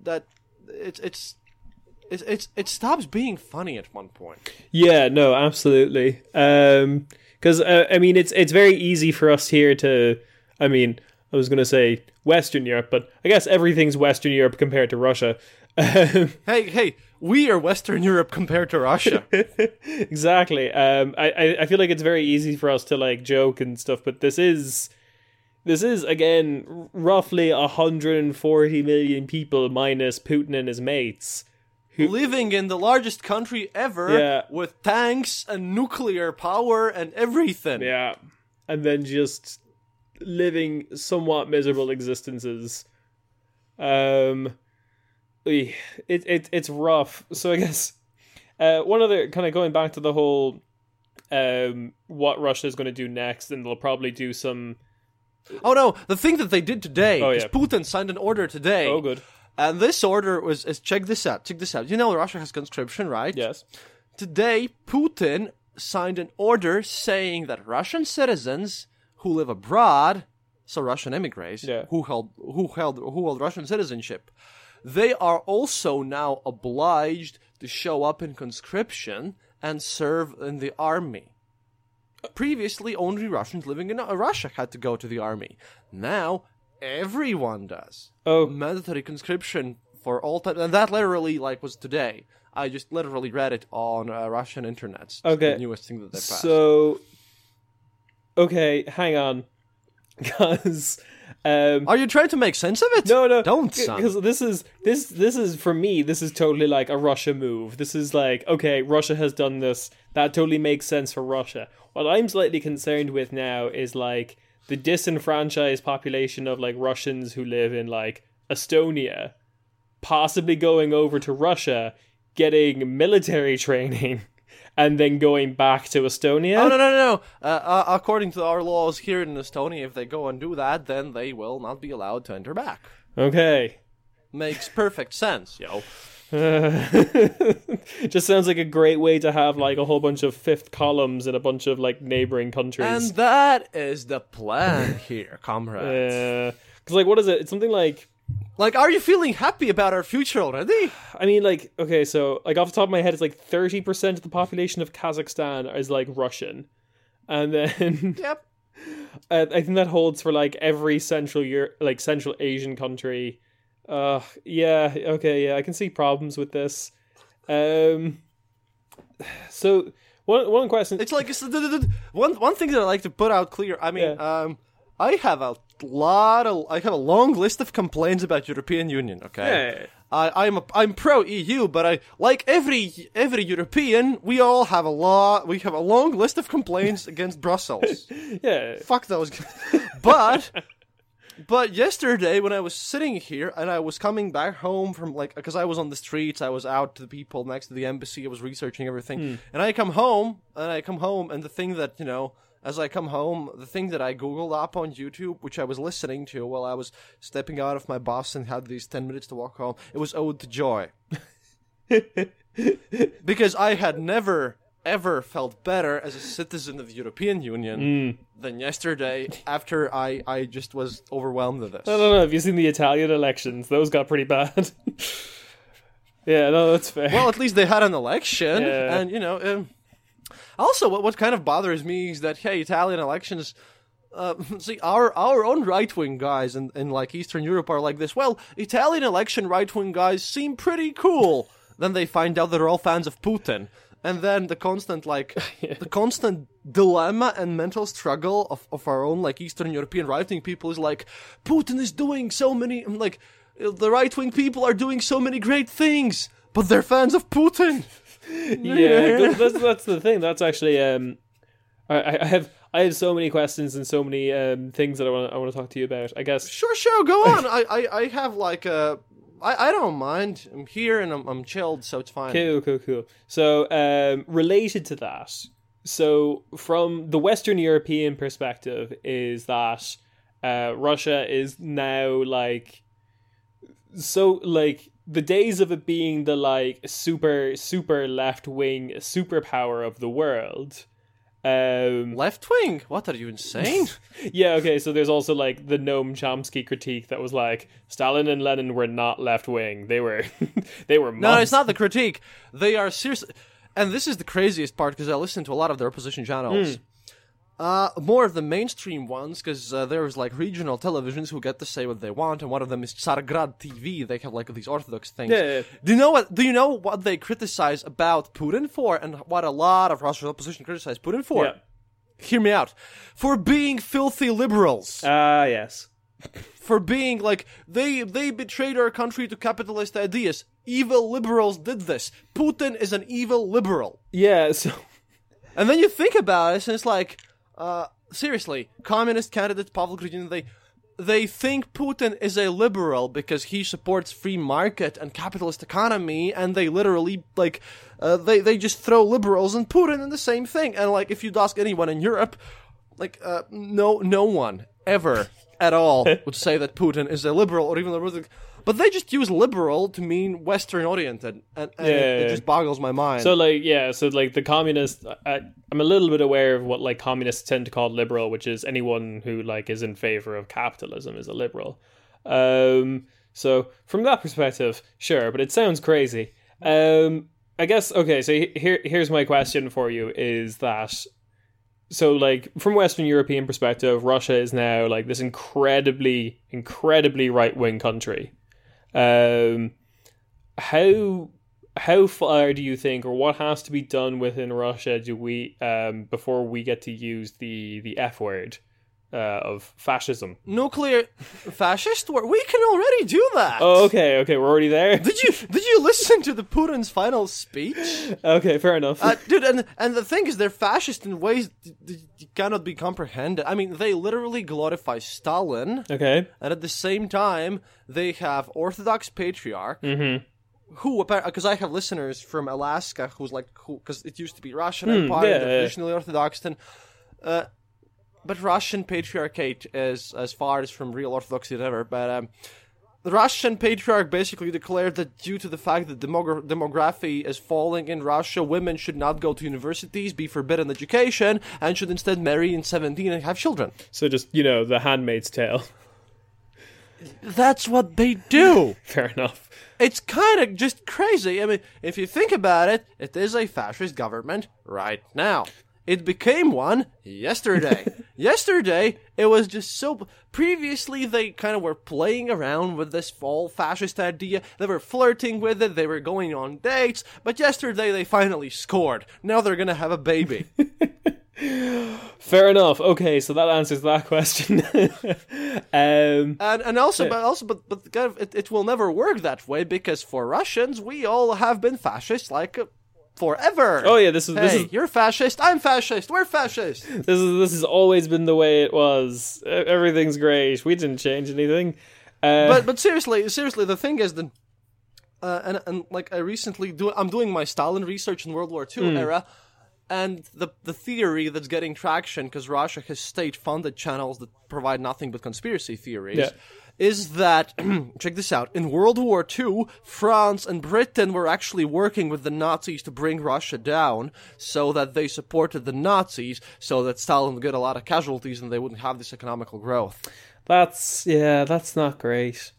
it stops being funny at one point. Yeah, no, absolutely. Because it's very easy for us here to. I was going to say Western Europe, but I guess everything's Western Europe compared to Russia. Hey, we are Western Europe compared to Russia. Exactly. I feel like it's very easy for us to joke and stuff, but this is again roughly 140 million people minus Putin and his mates, who living in the largest country ever, with tanks and nuclear power and everything. Yeah, and then just living somewhat miserable existences. It's rough. So I guess one other kind of going back to the whole what Russia is going to do next, and they'll probably do some. Oh no! The thing that they did today is Putin signed an order today. Oh, good. And this order is check this out. Russia has conscription, right? Yes. Today, Putin signed an order saying that Russian citizens who live abroad, so Russian immigrants who hold Russian citizenship, they are also now obliged to show up in conscription and serve in the army. Previously, only Russians living in Russia had to go to the army. Now, everyone does. Oh. Mandatory conscription for all time. And that literally, was today. I just literally read it on Russian internet. Okay. The newest thing that they passed. So, okay, hang on. Because... are you trying to make sense of it? No. Don't, son. Because this is, for me, this is totally a Russia move. This is okay, Russia has done this. That totally makes sense for Russia. What I'm slightly concerned with now is the disenfranchised population of Russians who live in Estonia possibly going over to Russia, getting military training, and then going back to Estonia. Oh, no. According to our laws here in Estonia, if they go and do that, then they will not be allowed to enter back. Okay. Makes perfect sense, yo. Just sounds like a great way to have a whole bunch of fifth columns in a bunch of neighboring countries. And that is the plan here, comrades. Because what is it? It's something are you feeling happy about our future already? Okay, so off the top of my head, it's 30% of the population of Kazakhstan is Russian, and then yep, I think that holds for every Central Asian country. I can see problems with this. So one question. It's one thing that I like to put out clear. I have a long list of complaints about European Union. Okay, I'm pro EU, but I like every European. We all have a long list of complaints against Brussels. Yeah, Fuck those. But yesterday when I was sitting here and I was coming back home from because I was on the streets, I was out to the people next to the embassy, I was researching everything, and I come home and the thing that as I come home, the thing that I googled up on YouTube, which I was listening to while I was stepping out of my bus and had these 10 minutes to walk home, it was Ode to Joy. Because I had never, ever felt better as a citizen of the European Union than yesterday after I just was overwhelmed with this. I don't know. Have you seen the Italian elections? Those got pretty bad. Yeah, no, that's fair. Well, at least they had an election, and also, what kind of bothers me is that Italian elections. See, our own right wing guys in Eastern Europe are like this. Well, Italian election right wing guys seem pretty cool. Then they find out they're all fans of Putin, and then the constant the constant dilemma and mental struggle of our own Eastern European right wing people is like, Putin is doing so many the right wing people are doing so many great things, but they're fans of Putin. Yeah, that's the thing. That's actually I have so many questions and so many things that I want to talk to you about. I guess sure, go on. I have I don't mind. I'm here and I'm chilled, so it's fine. Cool. So related to that, so from the Western European perspective, is that Russia is now the days of it being the super left wing superpower of the world. Left wing? What, are you insane? Yeah, okay, so there's also the Noam Chomsky critique that was Stalin and Lenin were not left wing. They were No, it's not the critique. They are seriously, and this is the craziest part because I listen to a lot of their opposition channels. More of the mainstream ones, because there's regional televisions who get to say what they want, and one of them is Tsargrad TV. They have these Orthodox things. Yeah. Do you know what they criticize about Putin for, and what a lot of Russian opposition criticize Putin for? Yeah. Hear me out. For being filthy liberals. Yes. For being they betrayed our country to capitalist ideas. Evil liberals did this. Putin is an evil liberal. Yeah. So. And then you think about it, and it's seriously, communist candidates, Pavel Grudin, they think Putin is a liberal because he supports free market and capitalist economy, and they literally, they just throw liberals and Putin in the same thing. And, if you'd ask anyone in Europe, no one ever at all would say that Putin is a liberal or even liberal. But they just use liberal to mean Western-oriented, and it just boggles my mind. So, the communists, I'm a little bit aware of what, communists tend to call liberal, which is anyone who, is in favor of capitalism is a liberal. So, from that perspective, sure, but it sounds crazy. I guess, okay, so here's my question for you, is that, so, from Western European perspective, Russia is now, this incredibly right-wing country. How far do you think, or what has to be done within Russia before we get to use the F word of fascism? Nuclear fascist? We can already do that. Oh, okay, we're already there. Did you listen to the Putin's final speech? Okay, fair enough. Dude, and the thing is, they're fascist in ways that cannot be comprehended. I mean, they literally glorify Stalin. Okay. And at the same time, they have Orthodox Patriarch, who, because I have listeners from Alaska because it used to be Russian Empire, they're traditionally Orthodox, and but Russian Patriarchate is as far as from real Orthodoxy as ever. But the Russian Patriarch basically declared that due to the fact that demography is falling in Russia, women should not go to universities, be forbidden education, and should instead marry in 17 and have children. So just, the Handmaid's Tale. That's what they do. Fair enough. It's kind of just crazy. I mean, if you think about it, it is a fascist government right now. It became one yesterday. Yesterday, it was just so... Previously, they kind of were playing around with this fall fascist idea. They were flirting with it. They were going on dates. But yesterday, they finally scored. Now they're going to have a baby. Fair enough. Okay, so that answers that question. And also, but kind of, it will never work that way because for Russians, we all have been fascists like forever. Oh yeah, this is you're fascist. I'm fascist. We're fascist. This has always been the way it was. Everything's great. We didn't change anything. But seriously, the thing is that, and like I'm doing my Stalin research in World War II era. And the theory that's getting traction, because Russia has state-funded channels that provide nothing but conspiracy theories, is that, check this out, in World War II, France and Britain were actually working with the Nazis to bring Russia down, so that they supported the Nazis, so that Stalin would get a lot of casualties and they wouldn't have this economical growth. That's not great.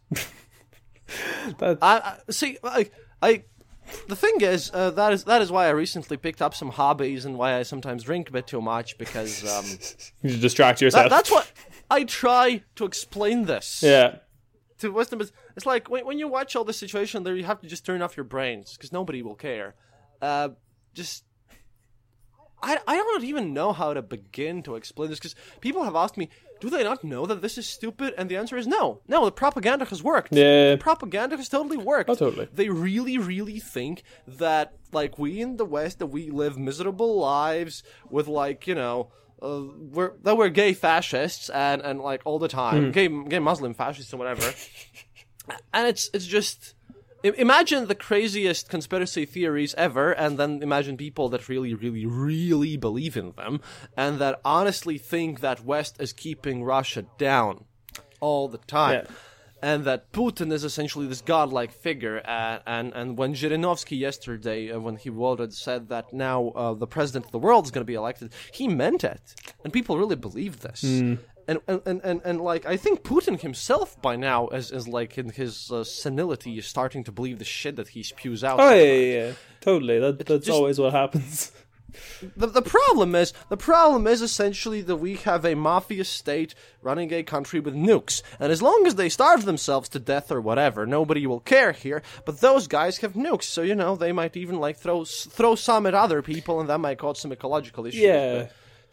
The thing is, that is why I recently picked up some hobbies and why I sometimes drink a bit too much, because you distract yourself. That's what I try to explain this. Yeah. To Western, it's like when you watch all this situation there, you have to just turn off your brains because nobody will care. I don't even know how to begin to explain this, because people have asked me, do they not know that this is stupid? And the answer is no. No, the propaganda has worked. Yeah. The propaganda has totally worked. Oh, totally. They really, really think that, like, we in the West, that we live miserable lives with, like, you know, we're gay fascists and like all the time, gay Muslim fascists and whatever. And it's just, imagine the craziest conspiracy theories ever, and then imagine people that really, really, really believe in them, and that honestly think that West is keeping Russia down all the time. Yeah. And that Putin is essentially this godlike figure, and when Zhirinovsky yesterday, when he voted, said that now the president of the world is going to be elected, he meant it, and people really believe this. And like, I think Putin himself by now is like in his senility is starting to believe the shit that he spews out. Oh yeah, totally. That's just always what happens. The problem is essentially that we have a mafia state running a country with nukes, and as long as they starve themselves to death or whatever, nobody will care here. But those guys have nukes, so you know they might even like throw some at other people, and that might cause some ecological issues. Yeah,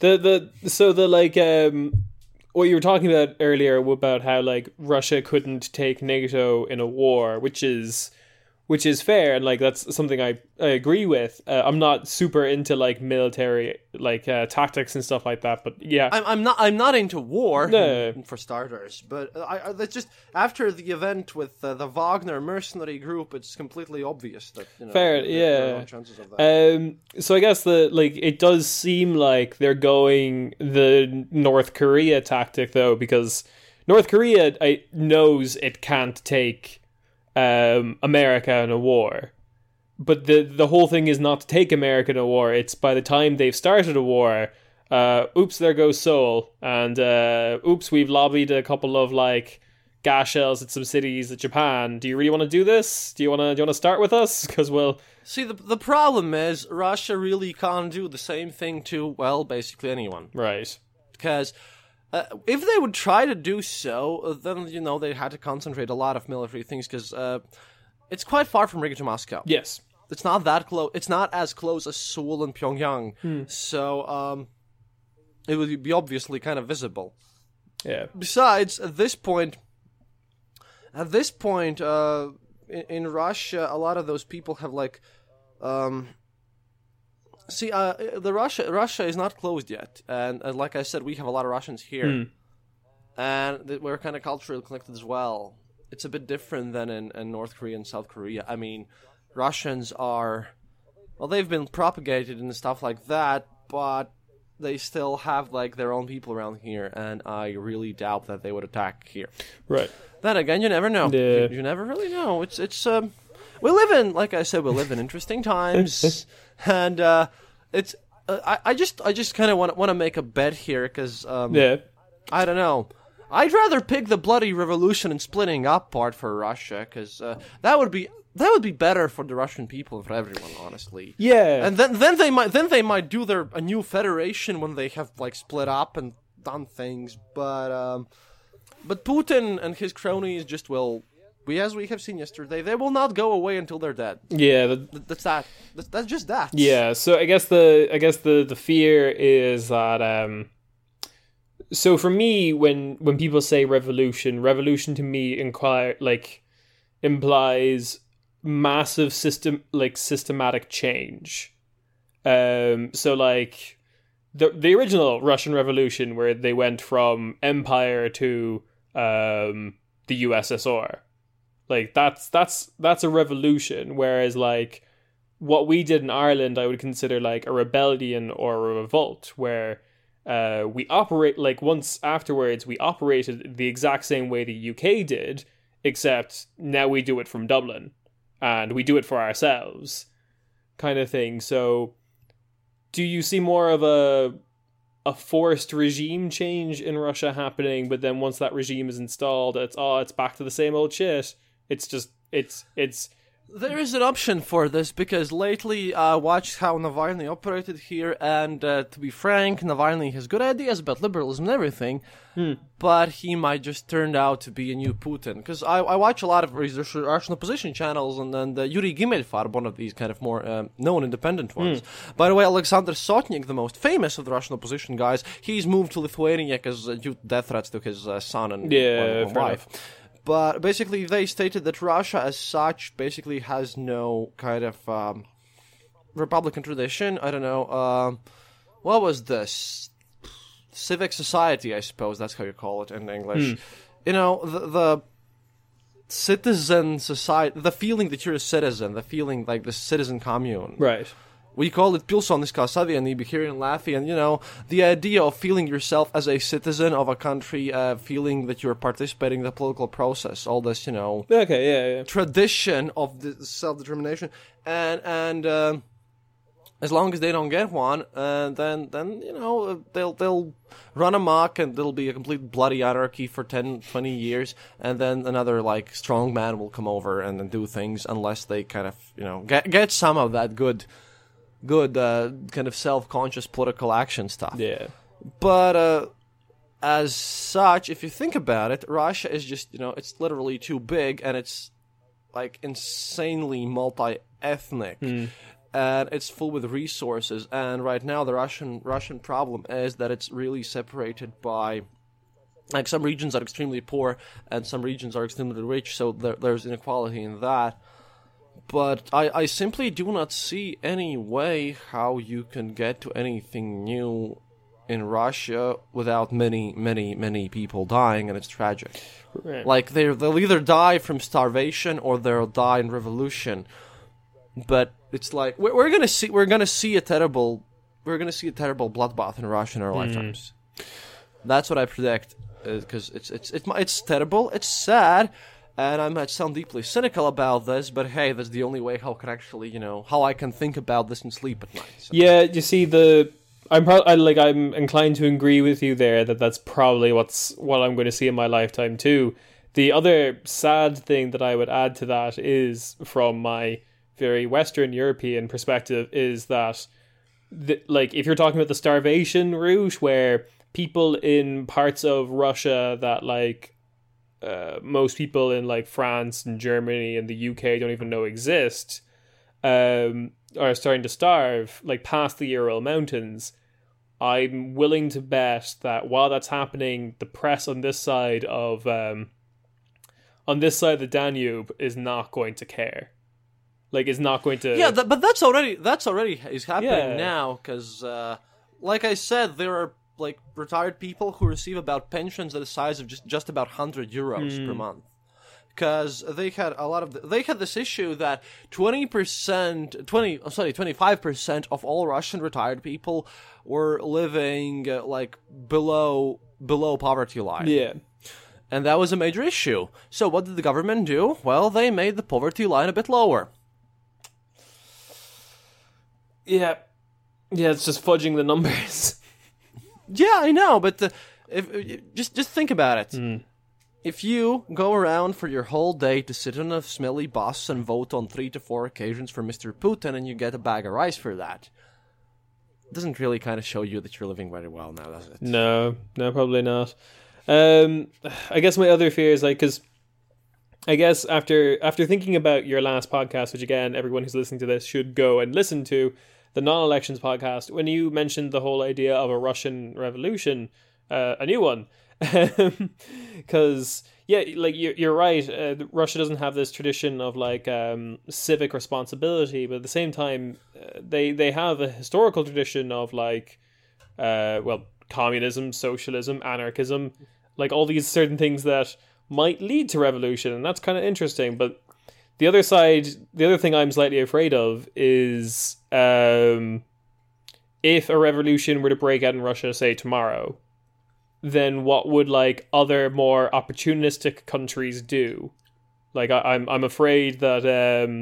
what you were talking about earlier about how like Russia couldn't take NATO in a war, which is fair, and like that's something I agree with. I'm not super into like military like tactics and stuff like that, but yeah, I'm not into war, no. For starters. But that's just after the event with the Wagner mercenary group, it's completely obvious that fair, there are no chances of that. So I guess it does seem like they're going the North Korea tactic though, because North Korea knows it can't take America in a war, but the whole thing is not to take America in a war. It's by the time they've started a war, oops, there goes Seoul, and oops, we've lobbied a couple of like gas shells at some cities at Japan. Do you really want to do this? Do you want to start with us? Because we'll see the problem is Russia really can't do the same thing to, well, basically anyone, right? Because if they would try to do so, then, you know, they had to concentrate a lot of military things, because it's quite far from Riga to Moscow. Yes. It's not that close. It's not as close as Seoul and Pyongyang. So, it would be obviously kind of visible. Yeah. Besides, at this point, in Russia, a lot of those people have, like, Russia is not closed yet, and like I said, we have a lot of Russians here, and we're kind of culturally connected as well. It's a bit different than in North Korea and South Korea. I mean, Russians they've been propagated and stuff like that, but they still have like their own people around here, and I really doubt that they would attack here. Right. Then again, you never know. Yeah. You never really know. We live in interesting times, and it's. I just kind of want to make a bet here, because I don't know. I'd rather pick the bloody revolution and splitting up part for Russia, because that would be better for the Russian people and for everyone, honestly. Yeah. And then they might do a new federation when they have like split up and done things, but Putin and his cronies just will as we have seen yesterday, they will not go away until they're dead. Yeah, That's that. That's just that. yeah. So I guess the fear is that. So for me, when people say revolution to me implies massive systematic change. So like the original Russian Revolution, where they went from empire to the USSR, like that's a revolution. Whereas like what we did in Ireland, I would consider like a rebellion or a revolt, where we operate like once afterwards we operated the exact same way the UK did, except now we do it from Dublin and we do it for ourselves, kind of thing. So do you see more of a forced regime change in Russia happening, but then once that regime is installed, it's back to the same old shit? It's just it's There is an option for this, because lately I watched how Navalny operated here, and to be frank, Navalny has good ideas about liberalism and everything, but he might just turn out to be a new Putin. Because I watch a lot of Russian opposition channels, and then Yuri Gimelfar, one of these kind of more known independent ones. By the way, Alexander Sotnik, the most famous of the Russian opposition guys, he's moved to Lithuania because due to death threats to his son and wife. But basically, they stated that Russia, as such, basically has no kind of Republican tradition. I don't know. What was this? Civic society, I suppose. That's how you call it in English. You know, the citizen society, the feeling that you're a citizen, the feeling like the citizen commune. right. We call it Pilsoniskā Savienība here in Latvia, and, you know, the idea of feeling yourself as a citizen of a country, feeling that you're participating in the political process, all this, you know, tradition of the self-determination, and as long as they don't get one, then you know, they'll run amok, and there'll be a complete bloody anarchy for 10, 20 years, and then another, like, strong man will come over and then do things, unless they kind of, you know, get some of that good kind of self-conscious political action stuff. Yeah. But as such, if you think about it, Russia is just, you know, it's literally too big, and it's like insanely multi-ethnic, and it's full with resources. And right now, the Russian problem is that it's really separated by, like, some regions are extremely poor and some regions are extremely rich. So there's inequality in that. But I simply do not see any way how you can get to anything new in Russia without many people dying, and it's tragic. Right. Like, they'll either die from starvation or they'll die in revolution. But it's like we're gonna see a terrible bloodbath in Russia in our lifetimes. That's what I predict, because it's terrible, it's sad. And I might sound deeply cynical about this, but hey, that's the only way how I can actually, you know, how I can think about this and sleep at night. So. Yeah, you see, I'm inclined to agree with you there that that's probably what I'm going to see in my lifetime too. The other sad thing that I would add to that is, from my very Western European perspective, is that like, if you're talking about the starvation route, where people in parts of Russia that, like, most people in, like, France and Germany and the UK don't even know exist, are starting to starve, like, past the Ural Mountains. I'm willing to bet that while that's happening, the press on this side of the Danube is not going to care. Like, is not going to. Yeah, but that's already is happening now, because, like I said, there are, like, retired people who receive about pensions at the size of just about €100 per month, because they had this issue that 25% of all Russian retired people were living like below poverty line. Yeah. And that was a major issue. So what did the government do? Well, they made the poverty line a bit lower. Yeah, it's just fudging the numbers. Yeah, I know, but if just think about it. If you go around for your whole day to sit on a smelly bus and vote on 3 to 4 occasions for Mr. Putin, and you get a bag of rice for that, it doesn't really kind of show you that you're living very well now, does it? No, probably not. I guess my other fear is, like, because I guess after thinking about your last podcast, which again, everyone who's listening to this should go and listen to, the non-elections podcast, when you mentioned the whole idea of a Russian revolution, a new one, because yeah, like you're right, Russia doesn't have this tradition of like civic responsibility, but at the same time, they have a historical tradition of like, well, communism, socialism, anarchism, like all these certain things that might lead to revolution, and that's kind of interesting. But the other side, the other thing I'm slightly afraid of is if a revolution were to break out in Russia, say tomorrow, then what would like other more opportunistic countries do? Like I'm afraid that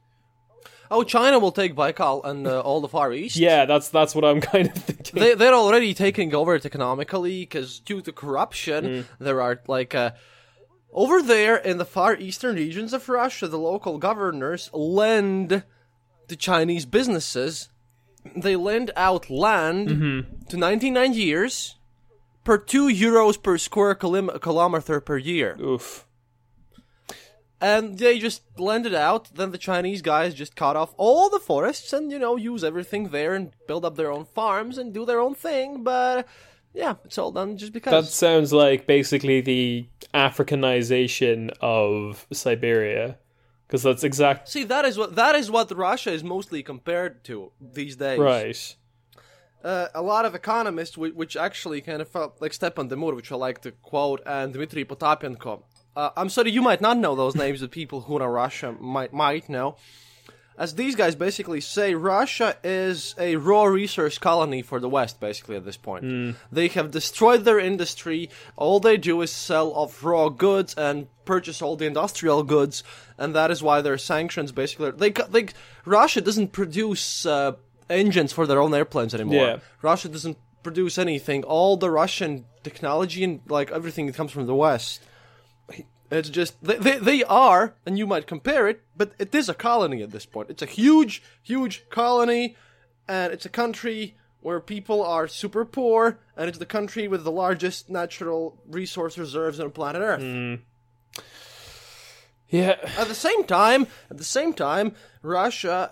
China will take Baikal and all the Far East. Yeah, that's what I'm kind of thinking. They're already taking over it economically because due to corruption, there are like over there in the far eastern regions of Russia, the local governors lend to Chinese businesses. They lend out land to 99 years per €2 per square kilometer per year. Oof. And they just lend it out, then the Chinese guys just cut off all the forests and, use everything there and build up their own farms and do their own thing, but yeah, it's all done just because. That sounds like basically the Africanization of Siberia, because that's exact. See, that is what Russia is mostly compared to these days. Right. A lot of economists, which actually kind of felt like Stepan Demur, which I like to quote, and Dmitry Potapenko. I'm sorry, you might not know those names of people who know Russia might know. As these guys basically say, Russia is a raw resource colony for the West, basically, at this point. They have destroyed their industry. All they do is sell off raw goods and purchase all the industrial goods, and that is why their sanctions basically... Russia doesn't produce engines for their own airplanes anymore. Yeah. Russia doesn't produce anything. All the Russian technology and like everything that comes from the West... It's just, they are, and you might compare it, but it is a colony at this point. It's a huge, huge colony, and it's a country where people are super poor, and it's the country with the largest natural resource reserves on planet Earth. Yeah. At the same time, Russia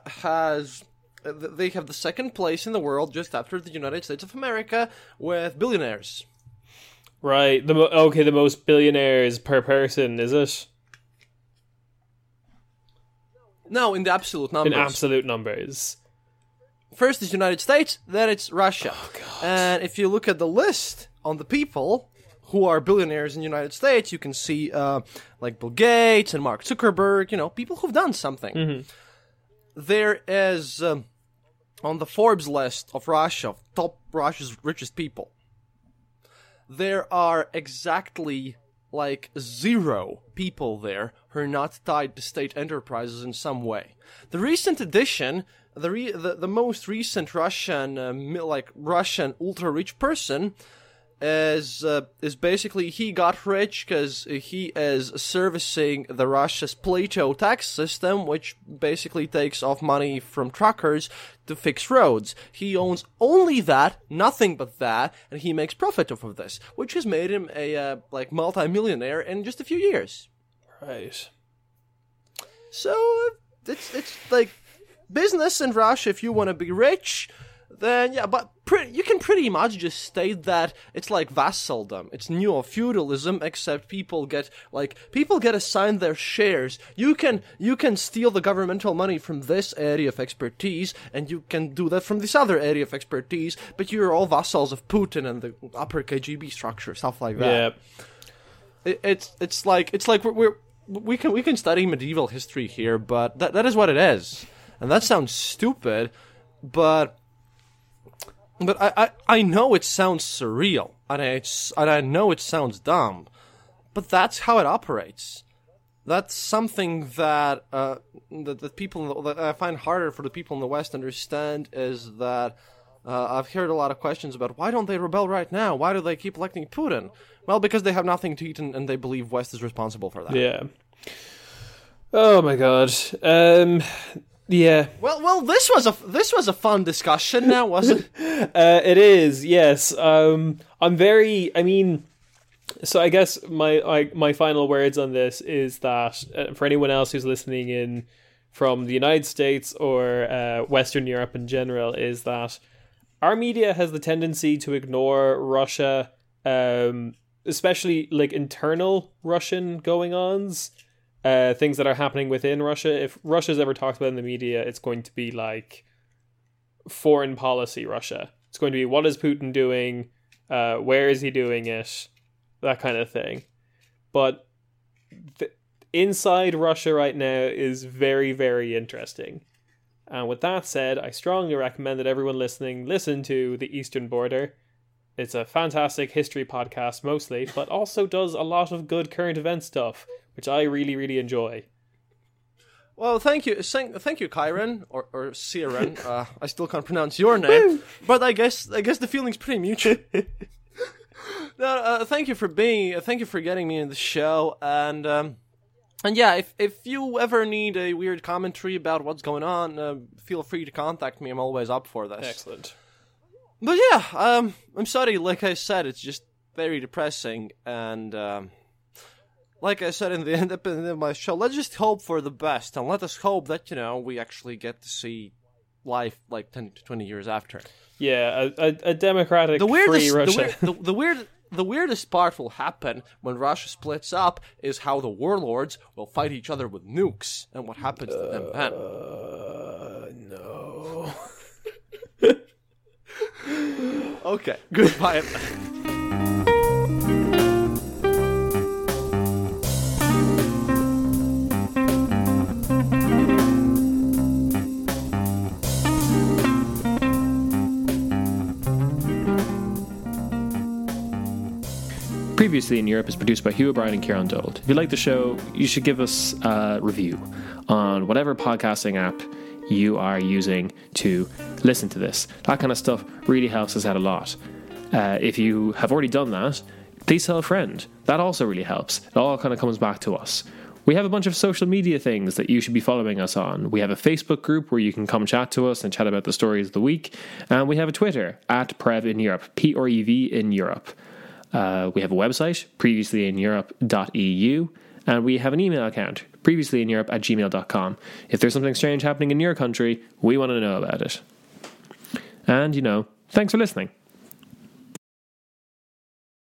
they have the second place in the world just after the United States of America with billionaires. Right. The most billionaires per person, is it? No, in the absolute numbers. In absolute numbers. First is United States, then it's Russia. Oh, God. And if you look at the list on the people who are billionaires in the United States, you can see like Bill Gates and Mark Zuckerberg, people who've done something. There is, on the Forbes list of Russia, top Russia's richest people, there are exactly like 0 people there who are not tied to state enterprises in some way. The recent addition, the most recent Russian Russian ultra rich person is basically he got rich because he is servicing the Russia's Plato tax system, which basically takes off money from truckers to fix roads. He owns only that, nothing but that, and he makes profit off of this, which has made him a multi-millionaire in just a few years. Right. So it's like business in Russia. If you want to be rich, then yeah, but you can pretty much just state that it's like vassaldom. It's neo-feudalism, except people get assigned their shares. You can steal the governmental money from this area of expertise, and you can do that from this other area of expertise, but you're all vassals of Putin and the upper KGB structure, stuff like that. Yeah. It's like we can study medieval history here, but that is what it is. And that sounds stupid, but I know it sounds surreal, and I know it sounds dumb, but that's how it operates. That's something that that I find harder for the people in the West to understand is that I've heard a lot of questions about why don't they rebel right now? Why do they keep electing Putin? Well, because they have nothing to eat and they believe West is responsible for that. Yeah. Oh my God. Yeah. Well, this was a fun discussion now, wasn't it? It is, yes. So I guess my final words on this is that for anyone else who's listening in from the United States or Western Europe in general, is that our media has the tendency to ignore Russia, especially like internal Russian going-ons, things that are happening within Russia. If Russia's ever talked about in the media, it's going to be like foreign policy Russia. It's going to be, what is Putin doing? Where is he doing it? That kind of thing. But inside Russia right now is very, very interesting. And with that said, I strongly recommend that everyone listening listen to The Eastern Border. It's a fantastic history podcast mostly, but also does a lot of good current event stuff, which I really, really enjoy. Well, thank you, Kyron or Siren. I still can't pronounce your name, but I guess the feeling's pretty mutual. No, thank you for getting me in the show, and yeah, if you ever need a weird commentary about what's going on, feel free to contact me. I'm always up for this. Excellent. But yeah, I'm sorry. Like I said, it's just very depressing, and like I said in the end of my show, let's just hope for the best, and let us hope that we actually get to see life like 10 to 20 years after. Yeah, a democratic, free Russia. The weirdest part will happen when Russia splits up is how the warlords will fight each other with nukes and what happens to them then. No. Okay, goodbye. Previously in Europe is produced by Hugh O'Brien and Kieran Dold. If you like the show, you should give us a review on whatever podcasting app you are using to listen to this. That kind of stuff really helps us out a lot. If you have already done that, please tell a friend. That also really helps. It all kind of comes back to us. We have a bunch of social media things that you should be following us on. We have a Facebook group where you can come chat to us and chat about the stories of the week. And we have a Twitter, @Prev in Europe, PREV in Europe. We have a website, previouslyineurope.eu, and we have an email account, previouslyineurope@gmail.com. If there's something strange happening in your country, we want to know about it. And, thanks for listening.